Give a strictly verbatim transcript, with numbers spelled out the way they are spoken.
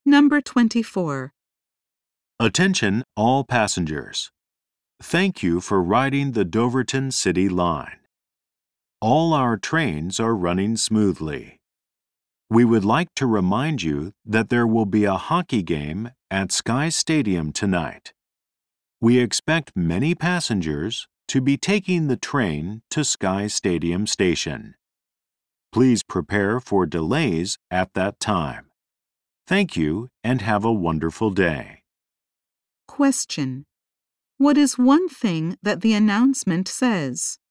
Number twenty-four. Attention all passengers. Thank you for riding the Doverton City Line. All our trains are running smoothly. We would like to remind you that there will be a hockey game at Sky Stadium tonight. We expect many passengers to be taking the train to Sky Stadium Station. Please prepare for delays at that time. Thank you and have a wonderful day. Question. What is one thing that the announcement says?